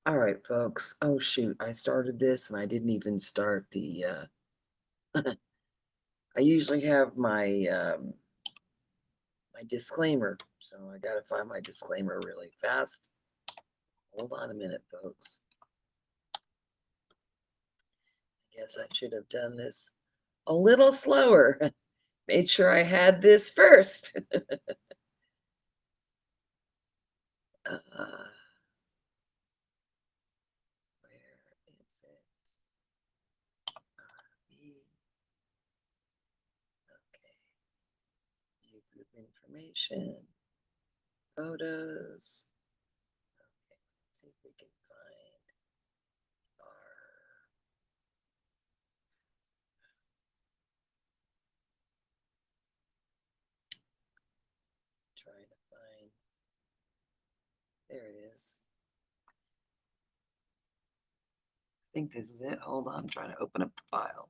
All right, folks. Oh, shoot. I started this and I didn't even start the, I usually have my disclaimer. So I got to find my disclaimer really fast. Hold on a minute, folks. I guess I should have done this a little slower. Made sure I had this first. Where is it? Okay. View group information, photos. Okay, let's see if we can find our. Trying to find. There it is. I think this is it. Hold on, I'm trying to open up the file.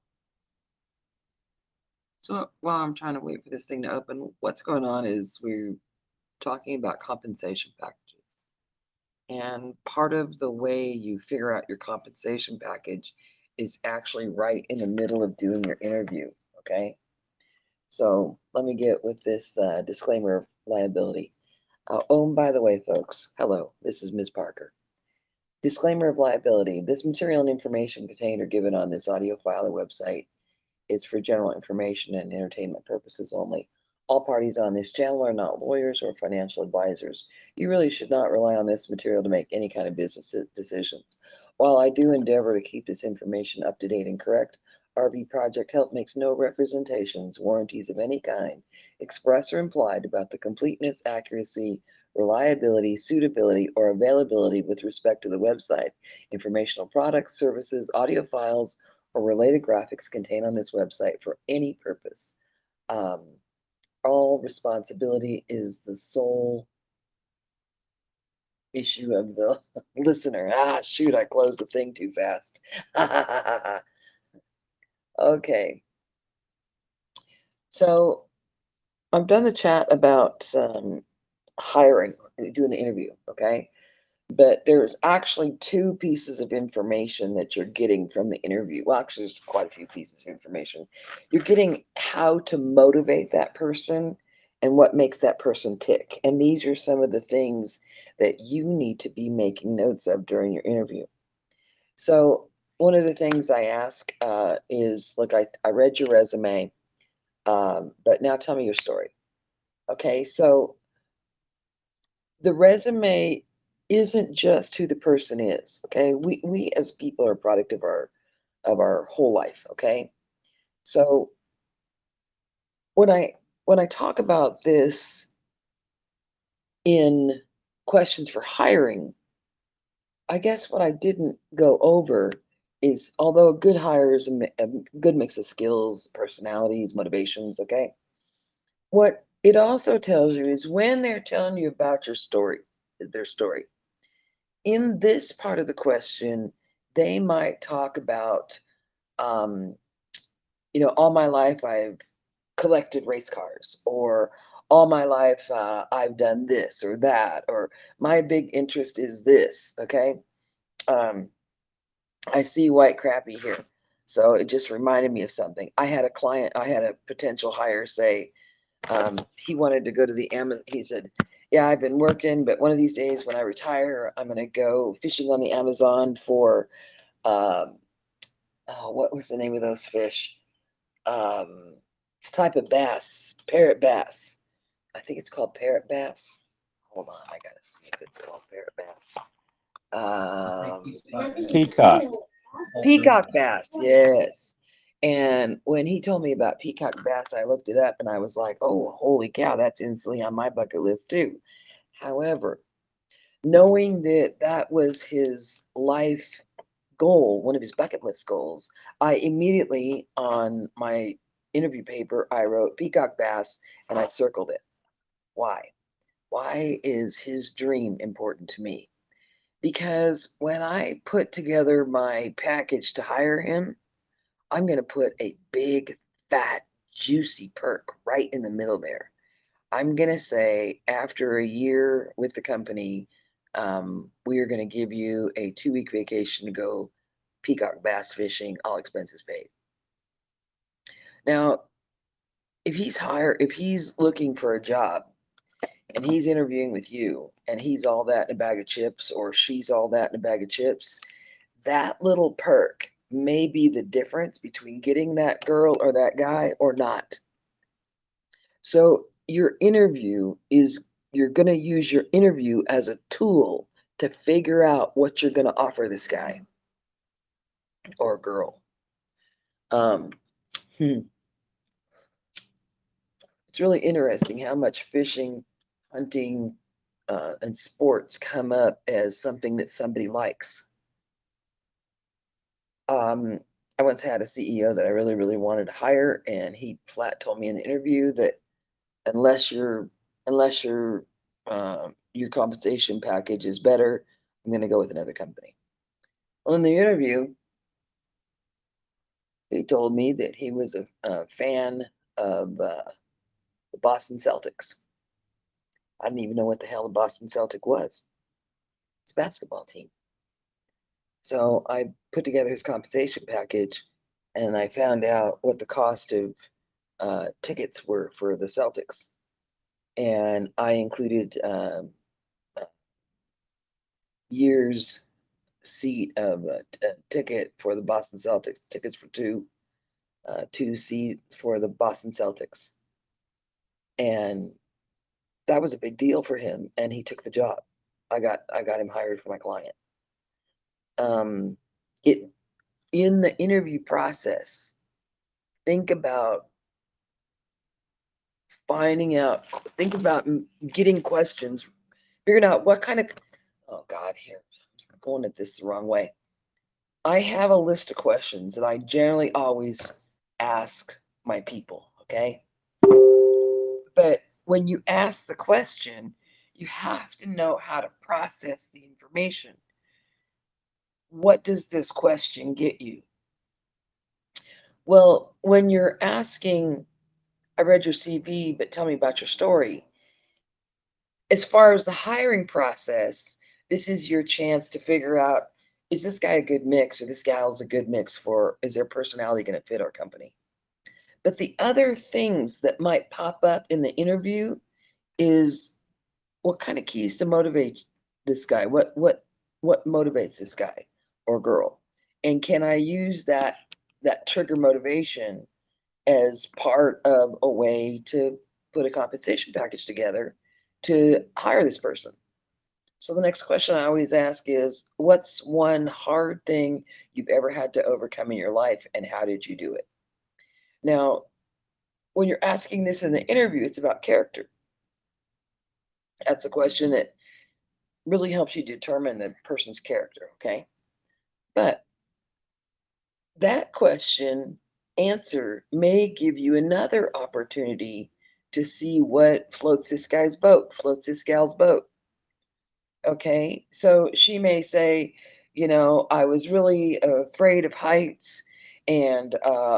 So while I'm trying to wait for this thing to open, what's going on is we're talking about compensation packages. And part of the way you figure out your compensation package is actually right in the middle of doing your interview. Okay. So let me get with this disclaimer of liability. Oh, and by the way, folks, hello, this is Ms. Parker. Disclaimer of liability. This material and information contained or given on this audio file or website is for general information and entertainment purposes only. All parties on this channel are not lawyers or financial advisors. You really should not rely on this material to make any kind of business decisions. While I do endeavor to keep this information up to date and correct, RB Project Help makes no representations, warranties of any kind, express or implied, about the completeness, accuracy, reliability, suitability, or availability with respect to the website, informational products, services, audio files, or related graphics contained on this website for any purpose. Um, all responsibility is the sole issue of the listener. Ah, shoot, I closed the thing too fast. Okay. So I've done the chat about hiring, doing the interview, okay? But there's actually two pieces of information that you're getting from the interview. Well, actually, there's quite a few pieces of information. You're getting how to motivate that person and what makes that person tick. And these are some of the things that you need to be making notes of during your interview. So, one of the things I ask is, look, I read your resume, but now tell me your story. Okay, so the resume isn't just who the person is. Okay, we as people are a product of our whole life. Okay, so when I talk about this in questions for hiring, I guess what I didn't go over is, although a good hire is a good mix of skills, personalities, motivations. Okay, what it also tells you is when they're telling you about your story, their story, in this part of the question, they might talk about, um, all my life I've collected race cars, or all my life I've done this or that, or my big interest is this. Okay. Um, I see white crappy here. So it just reminded me of something. I had a potential hire say, he wanted to go to the Amazon. He said, "Yeah, I've been working, but one of these days when I retire, I'm going to go fishing on the Amazon for, um, oh, what was the name of those fish? It's a type of bass, parrot bass. I think it's called parrot bass. Hold on, I gotta see if it's called parrot bass. Peacock. Peacock bass, yes. And when he told me about peacock bass, I looked it up and I was like, oh, holy cow, that's instantly on my bucket list too. However, knowing that that was his life goal, one of his bucket list goals, I immediately on my interview paper, I wrote peacock bass and I circled it. Why? Why is his dream important to me? Because when I put together my package to hire him, I'm going to put a big, fat, juicy perk right in the middle there. I'm going to say, after a year with the company, we are going to give you a 2-week vacation to go peacock bass fishing, all expenses paid. Now, if he's looking for a job and he's interviewing with you and he's all that in a bag of chips or she's all that in a bag of chips, that little perk may be the difference between getting that girl or that guy or not. So your interview is, you're going to use your interview as a tool to figure out what you're going to offer this guy or girl. Um, hmm. It's really interesting how much fishing, hunting, and sports come up as something that somebody likes. I once had a CEO that I really, really wanted to hire, and he flat told me in the interview that unless your compensation package is better, I'm going to go with another company. Well, in the interview, he told me that he was a fan of the Boston Celtics. I didn't even know what the hell a Boston Celtic was. It's a basketball team. So I put together his compensation package, and I found out what the cost of tickets were for the Celtics, and I included years seat of a ticket for the Boston Celtics, tickets for two seats for the Boston Celtics, and that was a big deal for him, and he took the job. I got him hired for my client. It in the interview process, think about finding out, think about getting questions, figuring out what kind of, oh God, here, I'm going at this the wrong way. I have a list of questions that I generally always ask my people, okay? But when you ask the question, you have to know how to process the information. What does this question get you? Well, when you're asking, I read your CV, but tell me about your story. As far as the hiring process, this is your chance to figure out, is this guy a good mix or this gal's a good mix for, is their personality going to fit our company? But the other things that might pop up in the interview is what kind of keys to motivate this guy? What motivates this guy or girl? And can I use that trigger motivation as part of a way to put a compensation package together to hire this person? So the next question I always ask is, what's one hard thing you've ever had to overcome in your life, and how did you do it? Now, when you're asking this in the interview, it's about character. That's a question that really helps you determine the person's character, okay? But that question answer may give you another opportunity to see what floats this guy's boat, floats this gal's boat. Okay, so she may say, I was really afraid of heights, and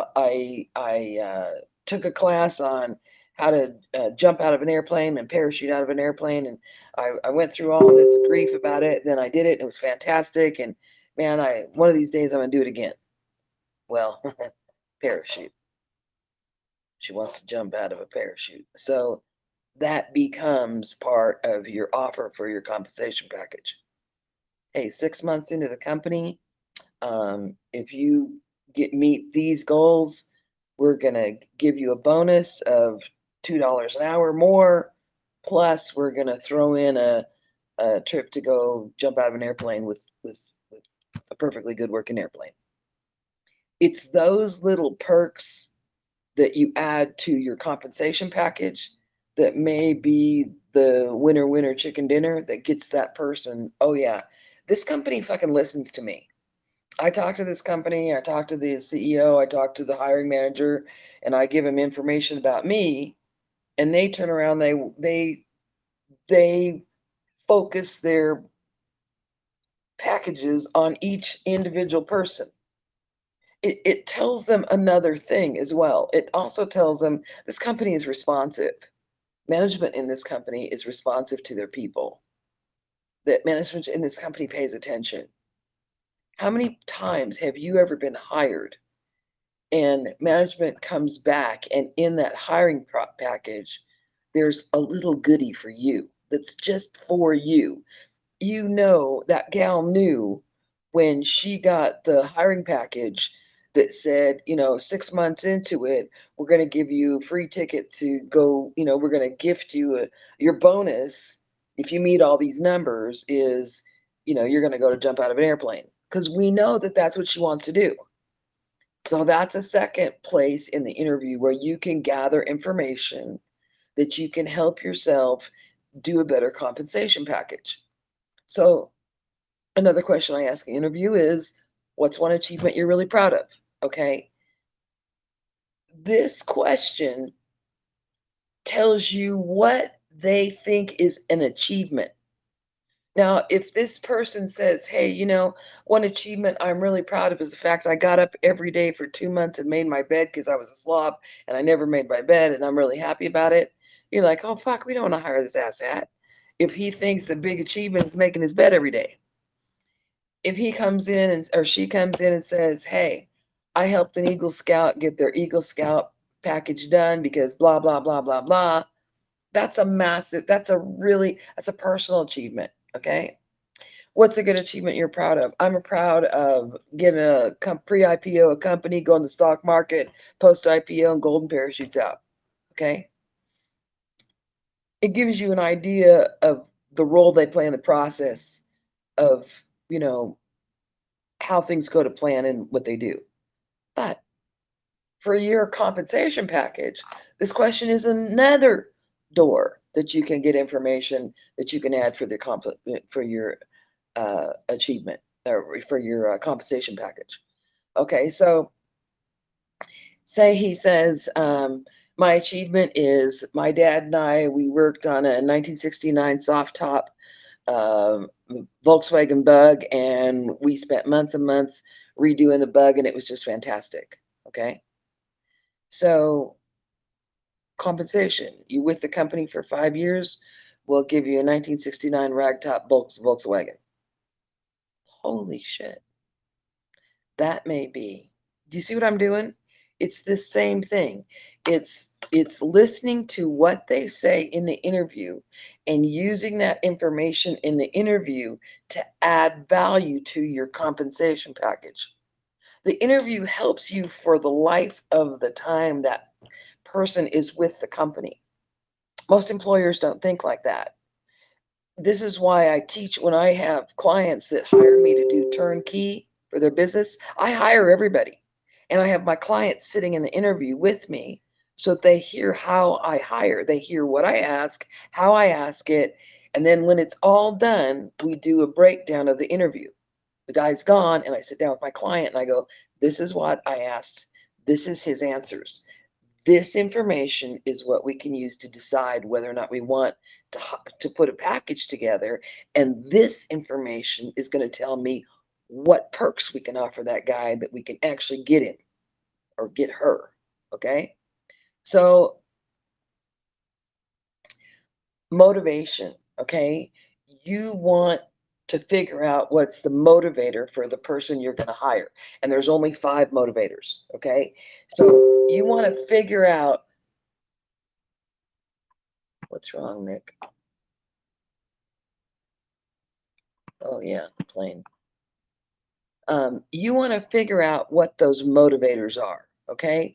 I took a class on how to jump out of an airplane and parachute out of an airplane, and I went through all this grief about it. Then I did it, and it was fantastic. And man, I one of these days I'm gonna do it again. Well, parachute. She wants to jump out of a parachute, so that becomes part of your offer for your compensation package. Hey, 6 months into the company, if you meet these goals, we're gonna give you a bonus of $2 an hour more. Plus, we're gonna throw in a trip to go jump out of an airplane with a perfectly good working airplane. It's those little perks that you add to your compensation package that may be the winner chicken dinner that gets that person, oh yeah, this company fucking listens to me. I talk to this company, I talk to the CEO, I talk to the hiring manager, and I give them information about me, and they turn around, they focus their packages on each individual person. It tells them another thing as well. It also tells them this company is responsive. Management in this company is responsive to their people. that management in this company pays attention. How many times have you ever been hired and management comes back and in that hiring package, there's a little goodie for you that's just for you? You know, that gal knew when she got the hiring package that said, 6 months into it, we're going to give you a free ticket to go, we're going to gift you your bonus if you meet all these numbers is, you're going to go to jump out of an airplane. Because we know that that's what she wants to do. So that's a second place in the interview where you can gather information that you can help yourself do a better compensation package. So another question I ask in the interview is, what's one achievement you're really proud of? Okay. This question tells you what they think is an achievement. Now, if this person says, hey, one achievement I'm really proud of is the fact I got up every day for 2 months and made my bed because I was a slob and I never made my bed and I'm really happy about it. You're like, oh, fuck, we don't want to hire this asshat if he thinks the big achievement is making his bed every day. If he comes in or she comes in and says, hey, I helped an Eagle Scout get their Eagle Scout package done because blah, blah, blah, blah, blah. That's a personal achievement. Okay. What's a good achievement you're proud of? I'm proud of getting a pre-IPO a company, going to the stock market, post-IPO, and golden parachutes out. Okay. It gives you an idea of the role they play in the process of, you know, how things go to plan and what they do. But for your compensation package, this question is another door that you can get information that you can add for for your achievement or for your compensation package. Okay, so say he says, my achievement is my dad and we worked on a 1969 soft top um, Volkswagen Bug, and we spent months and months redoing the bug, and it was just fantastic. Okay, so compensation. You with the company for 5 years, we'll give you a 1969 ragtop Volkswagen. Holy shit. That may be. Do you see what I'm doing? It's the same thing. It's listening to what they say in the interview and using that information in the interview to add value to your compensation package. The interview helps you for the life of the time that person is with the company. Most employers don't think like that. This is why I teach when I have clients that hire me to do turnkey for their business. I hire everybody, and I have my clients sitting in the interview with me so that they hear how I hire. They hear what I ask, how I ask it, and then when it's all done, we do a breakdown of the interview. The guy's gone, and I sit down with my client and I go, this is what I asked. This is his answers. This information is what we can use to decide whether or not we want to put a package together. And this information is going to tell me what perks we can offer that guy that we can actually get him or get her. Okay. So, motivation. Okay. You want to figure out what's the motivator for the person you're going to hire. And there's only 5 motivators. Okay. So, you want to figure out what's wrong, Nick. Oh, yeah, the plane. You want to figure out what those motivators are, okay?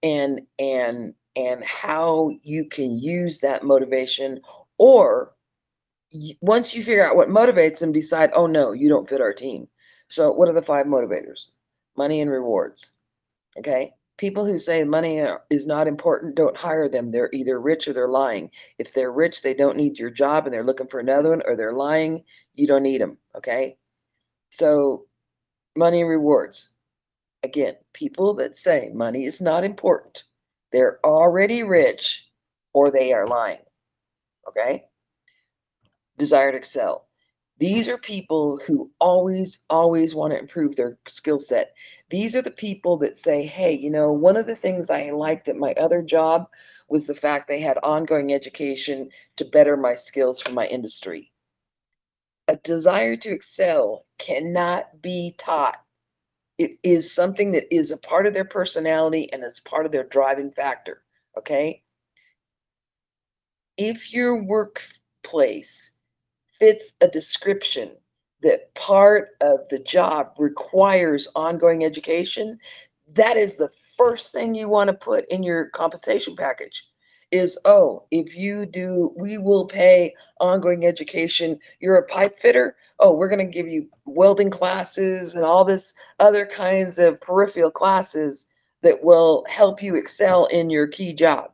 And how you can use that motivation, or once you figure out what motivates them, decide, oh no, you don't fit our team. So, what are the 5 motivators? Money and rewards, okay? People who say money is not important, don't hire them. They're either rich or they're lying. If they're rich, they don't need your job and they're looking for another one, or they're lying, you don't need them, okay? So, money and rewards. Again, people that say money is not important, they're already rich or they are lying. Okay? Desire to excel. These are people who always want to improve their skill set. These are the people that say, hey, one of the things I liked at my other job was the fact they had ongoing education to better my skills for my industry. desire to excel cannot be taught. It is something that is a part of their personality and it's part of their driving factor. Okay. If your workplace fits a description that part of the job requires ongoing education, that is the first thing you want to put in your compensation package is, oh, if you do, we will pay ongoing education. You're a pipe fitter. Oh, we're going to give you welding classes and all this other kinds of peripheral classes that will help you excel in your key job.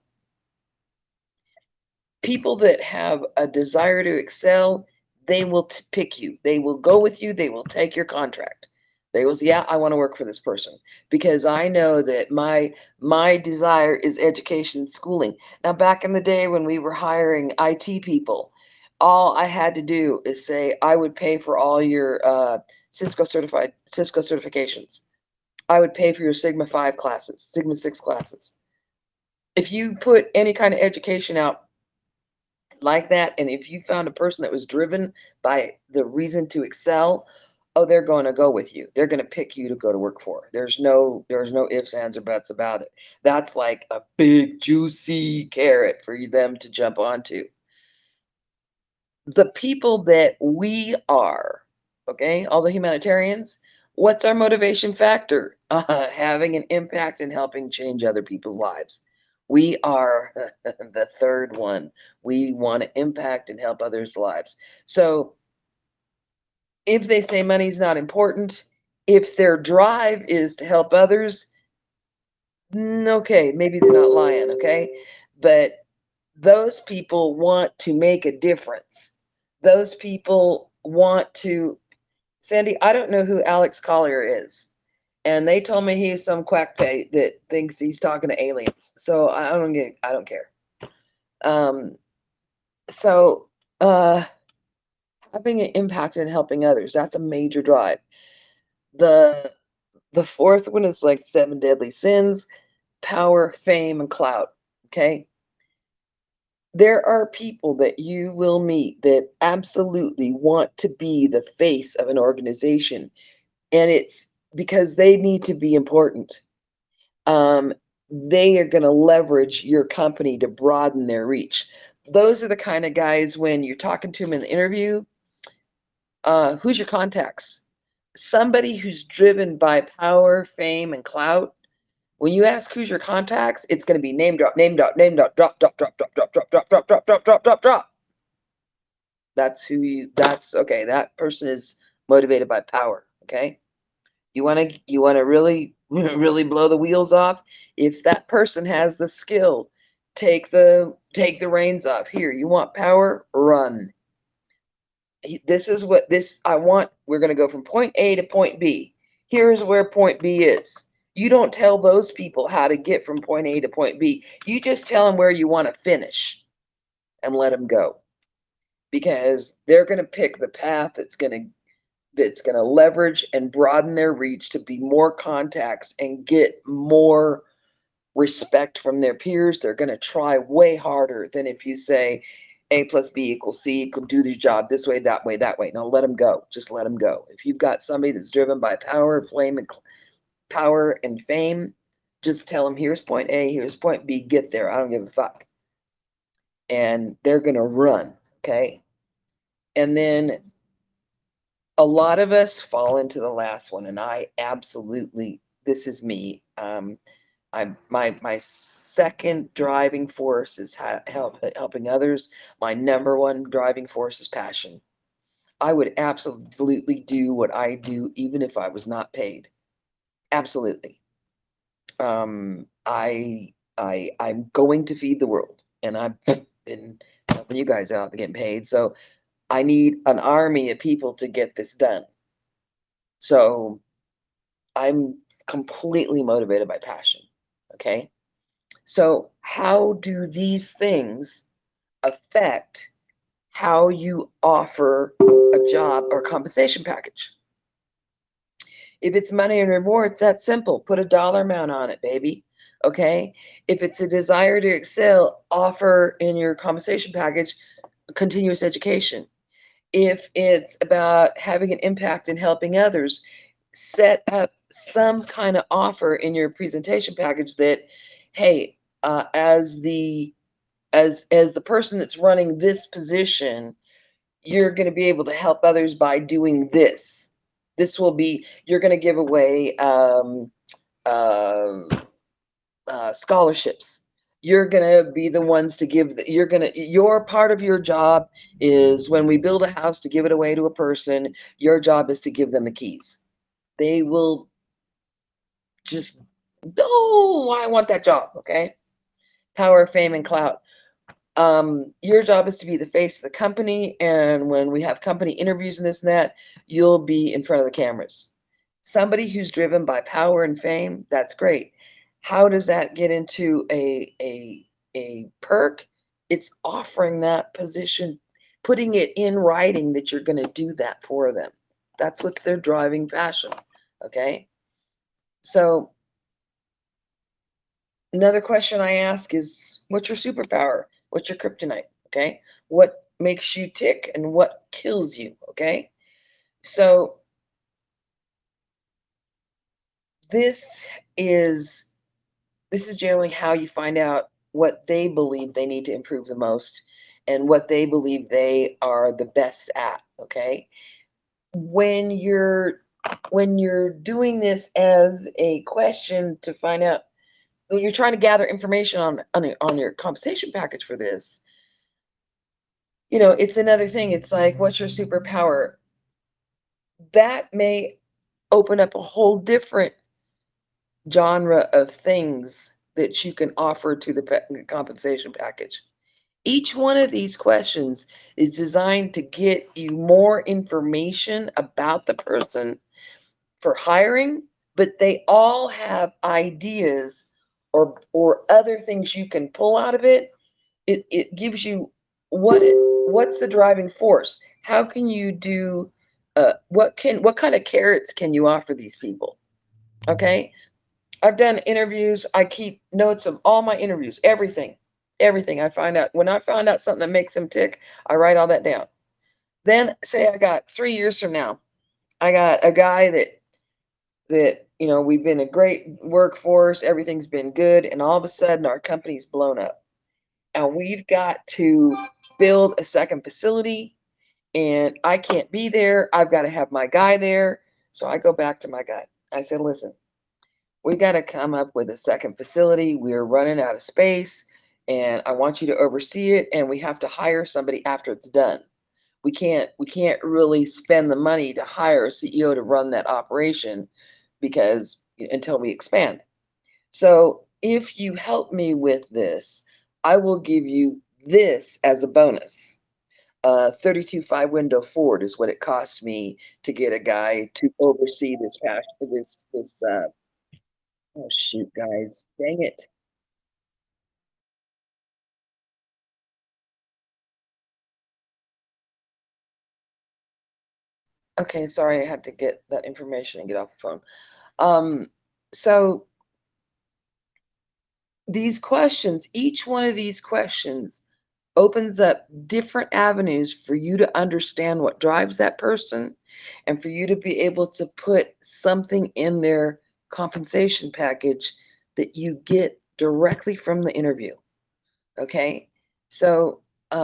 People that have a desire to excel, they will pick you. They will go with you. They will take your contract. They will say, "Yeah, I want to work for this person because I know that my desire is education and schooling." Now, back in the day when we were hiring IT people, all I had to do is say, "I would pay for all your Cisco certifications. I would pay for your Sigma 5 classes, Sigma 6 classes." If you put any kind of education out like that, and if you found a person that was driven by the reason to excel, oh, they're going to go with you. They're going to pick you to go to work for. There's no ifs, ands, or buts about it. That's like a big juicy carrot for them to jump onto. The people that we are, okay, all the humanitarians, what's our motivation factor? Having an impact and helping change other people's lives. We are the third one. We want to impact and help others' lives. So if they say money's not important, if their drive is to help others, okay, maybe they're not lying, okay? But those people want to make a difference. Those people want to. Sandy, I don't know who Alex Collier is. And they told me he's some quack pay that thinks he's talking to aliens. So I don't care. Um, so having an impact and helping others, that's a major drive. The the fourth one is like seven deadly sins, power, fame, and clout. Okay. There are people that you will meet that absolutely want to be the face of an organization, and it's because they need to be important. Um, they are going to leverage your company to broaden their reach. Those are the kind of guys when you're talking to them in the interview, who's your contacts? Somebody who's driven by power, fame, and clout. When you ask who's your contacts, it's going to be name drop, name drop, name drop, drop, drop, drop, drop, drop, drop, drop, drop, drop, drop, drop, drop, drop. That's who you. That's okay. That person is motivated by power. Okay. You want to really really blow the wheels off. If that person has the skill, take the reins off. Here, you want power? Run. This is what this I want. We're going to go from point A to point B. Here's where point B is. You don't tell those people how to get from point A to point B. You just tell them where you want to finish and let them go because they're going to pick the path that's going to leverage and broaden their reach to be more contacts and get more respect from their peers. They're going to try way harder than if you say A plus B equals C, equal do the job this way, that way, that way. No, let them go. Just let them go. If you've got somebody that's driven by power, flame, and power and fame, just tell them here's point A, here's point B, get there. I don't give a fuck. And they're going to run. Okay. And then a lot of us fall into the last one, and I absolutely, this is me. My second driving force is helping others. My number one driving force is passion. I would absolutely do what I do, even if I was not paid. Absolutely. I'm going to feed the world, and I've been helping you guys out, getting paid. So I need an army of people to get this done. So I'm completely motivated by passion. Okay. So, how do these things affect how you offer a job or compensation package? If it's money and rewards, that's simple. Put a dollar amount on it, baby. Okay. If it's a desire to excel, offer in your compensation package continuous education. If it's about having an impact and helping others, set up some kind of offer in your presentation package that, hey, as the person that's running this position, you're going to be able to help others by doing this. This will be, you're going to give away um scholarships. You're gonna be the ones to give. Your part of your job is when we build a house to give it away to a person. Your job is to give them the keys. They will just, oh, I want that job. Okay, power, fame, and clout. Your job is to be the face of the company, and when we have company interviews and this and that, you'll be in front of the cameras. Somebody who's driven by power and fame, that's great. How does that get into a perk? It's offering that position, putting it in writing that you're going to do that for them. That's what's their driving passion. Okay. So another question I ask is, what's your superpower? What's your kryptonite? Okay. What makes you tick and what kills you? Okay. So this is this is generally how you find out what they believe they need to improve the most and what they believe they are the best at. Okay. When you're doing this as a question to find out, when you're trying to gather information on your compensation package for this, it's another thing. It's like, what's your superpower? That may open up a whole different genre of things that you can offer to the compensation package. Each one of these questions is designed to get you more information about the person for hiring, but they all have ideas or other things you can pull out of it. It gives you what's the driving force? How can you do what kind of carrots can you offer these people? Okay. I've done interviews. I keep notes of all my interviews, everything. Everything I find out. When I find out something that makes them tick, I write all that down. Then say I got 3 years from now, I got a guy that we've been a great workforce, everything's been good, and all of a sudden our company's blown up. And we've got to build a second facility, and I can't be there. I've got to have my guy there. So I go back to my guy. I said, listen, we got to come up with a second facility. We're running out of space, and I want you to oversee it. And we have to hire somebody after it's done. We can't really spend the money to hire a CEO to run that operation because until we expand. So if you help me with this, I will give you this as a bonus. 32.5 window Ford is what it cost me to get a guy to oversee this passion. This. Oh shoot, guys, dang it. Okay, sorry, I had to get that information and get off the phone. Um, so these questions, each one of these questions opens up different avenues for you to understand what drives that person and for you to be able to put something in their compensation package that you get directly from the interview. Okay. So,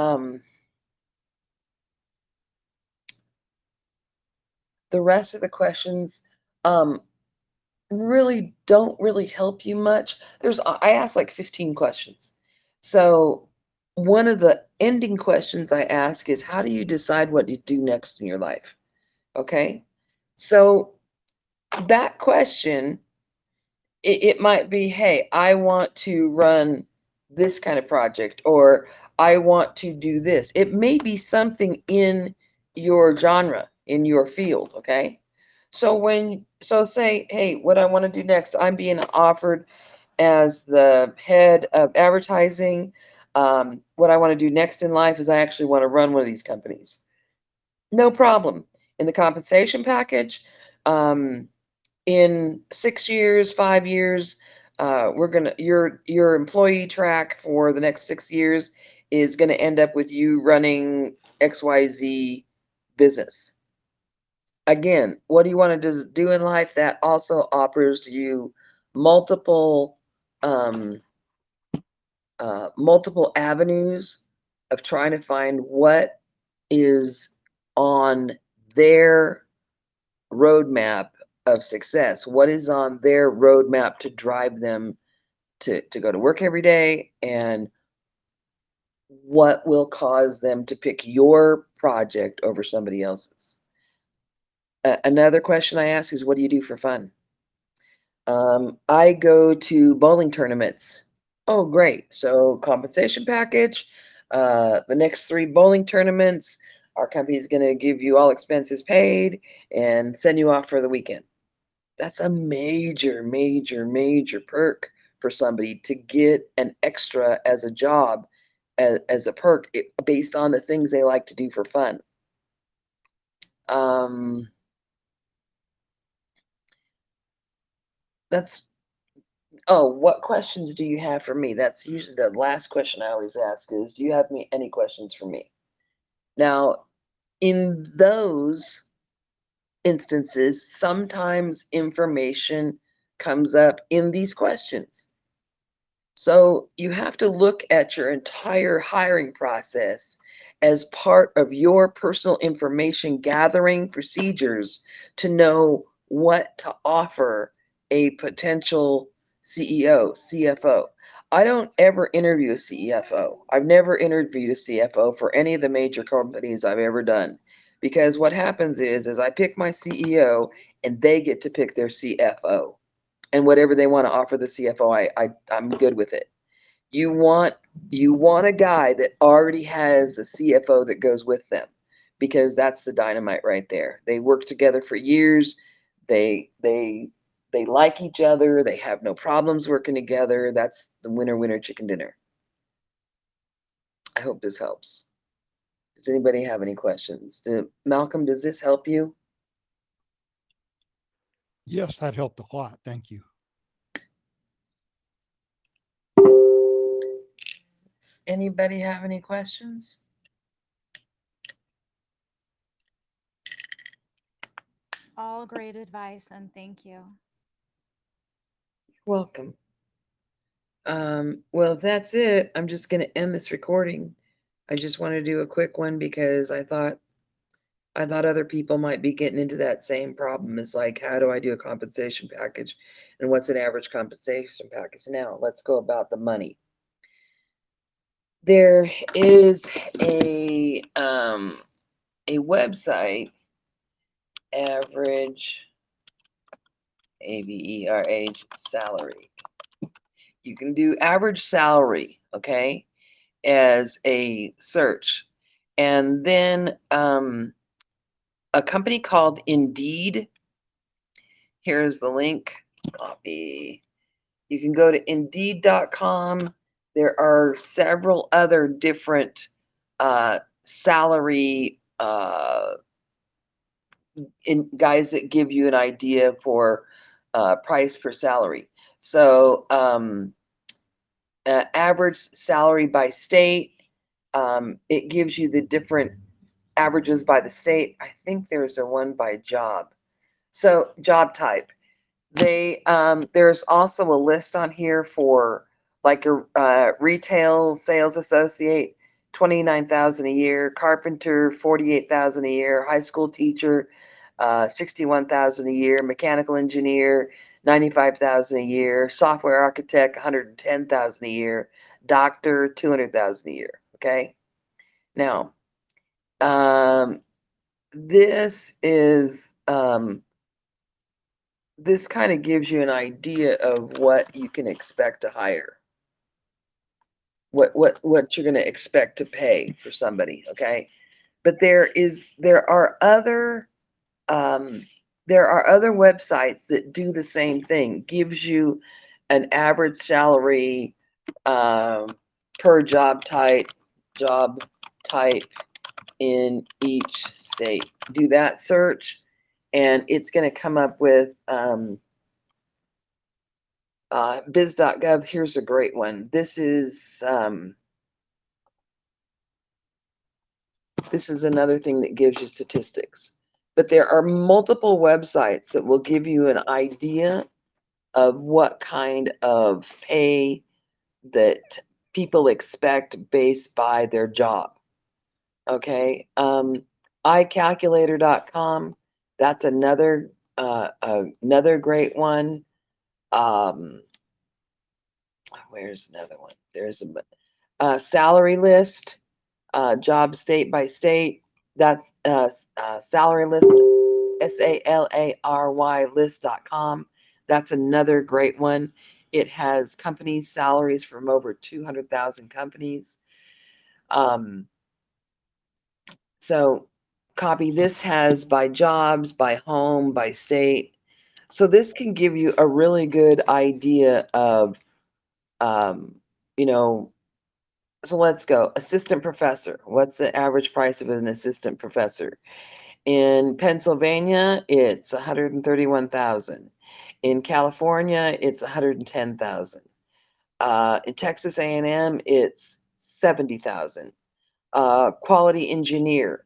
the rest of the questions, um, really don't really help you much. I asked like 15 questions. So one of the ending questions I ask is, how do you decide what to do next in your life? Okay. So that question, it might be, hey, I want to run this kind of project, or I want to do this. It may be something in your genre, in your field. Okay. So say, hey, what I want to do next, I'm being offered as the head of advertising. What I want to do next in life is I actually want to run one of these companies. No problem. In the compensation package, um, in 6 years, 5 years, your employee track for the next 6 years is gonna end up with you running XYZ business. Again, what do you want to do in life? That also offers you multiple um, multiple avenues of trying to find what is on their roadmap of success. What is on their roadmap to drive them to go to work every day, and what will cause them to pick your project over somebody else's. Another question I ask is, what do you do for fun? I go to bowling tournaments. Oh, great. So compensation package, the next 3 bowling tournaments, our company is going to give you all expenses paid and send you off for the weekend. That's a major, major, major perk for somebody to get an extra as a job, as a perk based on the things they like to do for fun. That's Oh, what questions do you have for me? That's usually the last question I always ask is, do you have any questions for me? Now, in those instances, sometimes information comes up in these questions. So you have to look at your entire hiring process as part of your personal information gathering procedures to know what to offer a potential CEO, CFO. I don't ever interview a CFO. I've never interviewed a CFO for any of the major companies I've ever done. Because what happens is I pick my CEO and they get to pick their CFO. And whatever they want to offer the CFO, I'm good with it. You want you want a guy that already has a CFO that goes with them, because that's the dynamite right there. They work together for years. They like each other. They have no problems working together. That's the winner winner chicken dinner. I hope this helps. Does anybody have any questions? Malcolm, does this help you? Yes, that helped a lot. Thank you. Does anybody have any questions? All great advice and thank you. Welcome. Well, if that's it, I'm just going to end this recording. I just want to do a quick one because I thought other people might be getting into that same problem. It's like, how do I do a compensation package, and what's an average compensation package? Now, let's go about the money. There is a website, average average salary. You can do average salary, okay, as a search. And then a company called Indeed. Here's the link. Copy. You can go to Indeed.com. There are several other different salary guys that give you an idea for price per salary. So average salary by state. It gives you the different averages by the state. I think there's a one by job. So job type. There's also a list on here for like a retail sales associate, 29,000 a year, carpenter, 48,000 a year, high school teacher, 61,000 a year, mechanical engineer, 95,000 a year, software architect, 110,000 a year, doctor, 200,000 a year. Okay. Now, this is this kind of gives you an idea of what you can expect to hire, what you're going to expect to pay for somebody. Okay. But um, there are other websites that do the same thing, gives you an average salary per job type in each state. Do that search, and it's going to come up with biz.gov. Here's a great one. This is This is another thing that gives you statistics. But there are multiple websites that will give you an idea of what kind of pay that people expect based by their job. Okay. iCalculator.com, that's another great one. Um, where's another one? There's a salary list, job state by state. That's salary list, SALARY list.com. That's another great one. It has companies' salaries from over 200,000 companies. So copy this has by jobs, by home, by state. So this can give you a really good idea of, um, you know, so let's go. Assistant professor. What's the average price of an assistant professor? In Pennsylvania, it's 131,000. In California, it's 110,000. In Texas A&M, it's 70,000. Quality engineer.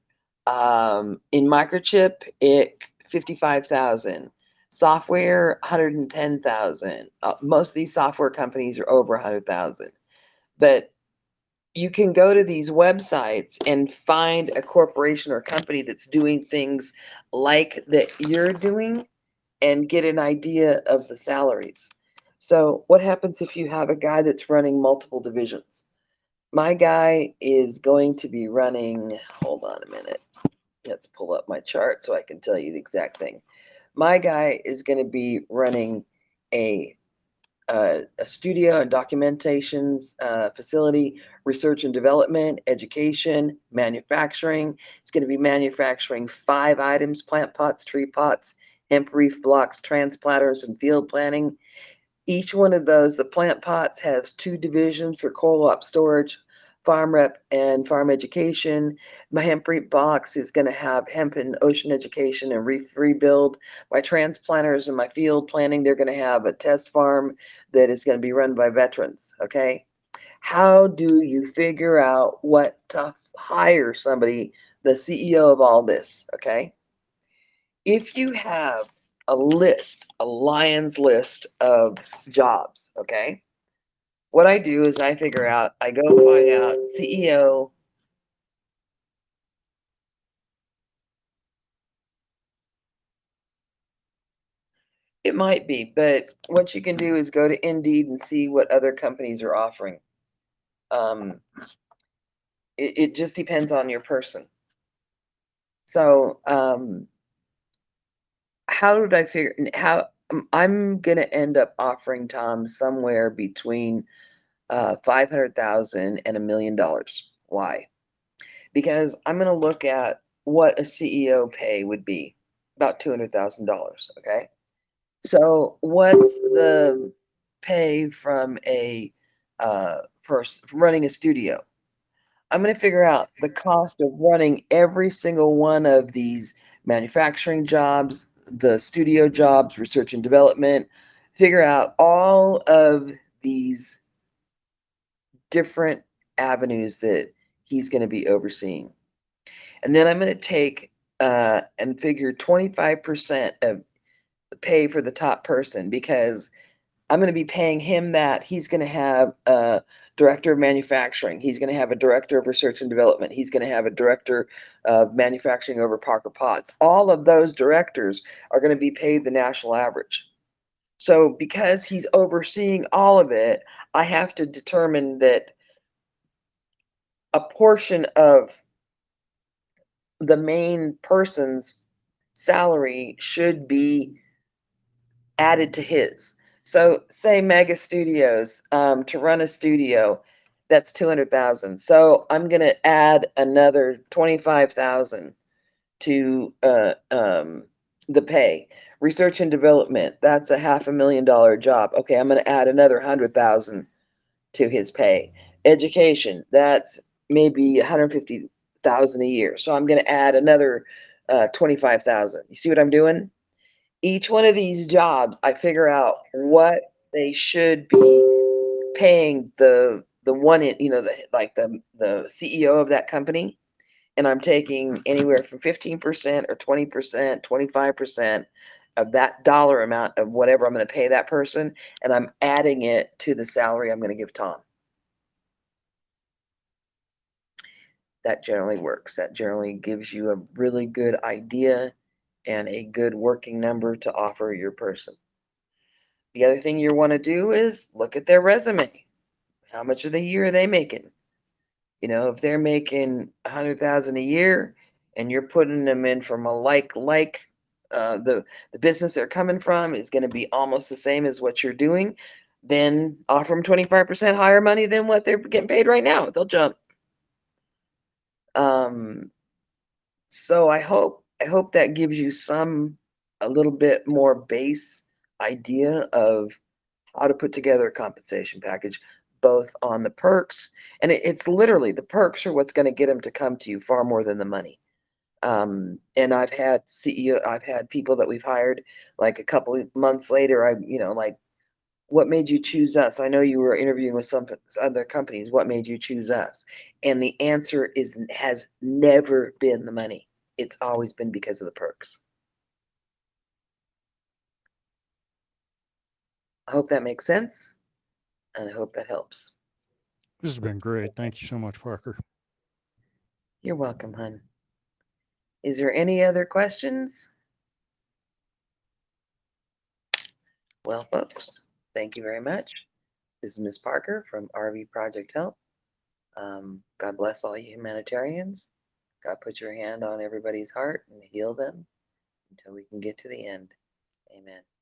In microchip, it 55,000. Software, 110,000. Most of these software companies are over 100,000. But you can go to these websites and find a corporation or company that's doing things like that you're doing and get an idea of the salaries. So what happens if you have a guy that's running multiple divisions? My guy is going to be running, hold on a minute. Let's pull up my chart so I can tell you the exact thing. My guy is going to be running a a studio and documentations facility, research and development, education, manufacturing. It's going to be manufacturing 5 items: plant pots, tree pots, hemp reef blocks, transplanters, and field planning. Each one of those, the plant pots has 2 divisions for co-op storage, farm rep and farm education. My hemp reef box is going to have hemp and ocean education and reef rebuild. My transplanters and my field planning, they're going to have a test farm that is going to be run by veterans. Okay. How do you figure out what to hire somebody, the CEO of all this? Okay. If you have a list, a lion's list of jobs, okay? What I do is I figure out, I go find out CEO. It might be, but what you can do is go to Indeed and see what other companies are offering. Um, it just depends on your person. So, how did I figure how I'm gonna end up offering Tom somewhere between 500,000 and $1 million. Why? Because I'm going to look at what a CEO pay would be, about $200,000. Okay. So what's the pay from a from running a studio? I'm going to figure out the cost of running every single one of these manufacturing jobs, the studio jobs, research and development, figure out all of these different avenues that he's going to be overseeing. And then I'm going to take and figure 25% of the pay for the top person, because I'm going to be paying him that. He's going to have a director of manufacturing. He's going to have a director of research and development. He's going to have a director of manufacturing over Parker Potts. All of those directors are going to be paid the national average. So because he's overseeing all of it, I have to determine that a portion of the main person's salary should be added to his. So say Mega Studios, to run a studio, that's 200,000. So I'm gonna add another 25,000 to the pay. Research and development, that's a $500,000 job. Okay, I'm gonna add another 100,000 to his pay. Education, that's maybe 150,000 a year. So I'm going to add another 25,000. You see what I'm doing? Each one of these jobs, I figure out what they should be paying the one in, the like the CEO of that company, and I'm taking anywhere from 15% or 20%, 25% of that dollar amount of whatever I'm gonna pay that person, and I'm adding it to the salary I'm gonna give Tom. That generally works. That generally gives you a really good idea and a good working number to offer your person. The other thing you wanna do is look at their resume. How much of the year are they making? You know, if they're making 100,000 a year and you're putting them in from a the business they're coming from is gonna be almost the same as what you're doing, then offer them 25% higher money than what they're getting paid right now. They'll jump. Um, so I hope that gives you a little bit more base idea of how to put together a compensation package, both on the perks, and it's literally the perks are what's going to get them to come to you far more than the money. And I've had people that we've hired like a couple of months later. Like, what made you choose us? I know you were interviewing with some other companies. What made you choose us? And the answer has never been the money. It's always been because of the perks. I hope that makes sense, and I hope that helps. This has been great. Thank you so much, Parker. You're welcome, hon. Is there any other questions? Well, folks, thank you very much. This is Miss Parker from RV Project Help. God bless all you humanitarians. God put your hand on everybody's heart and heal them until we can get to the end. Amen.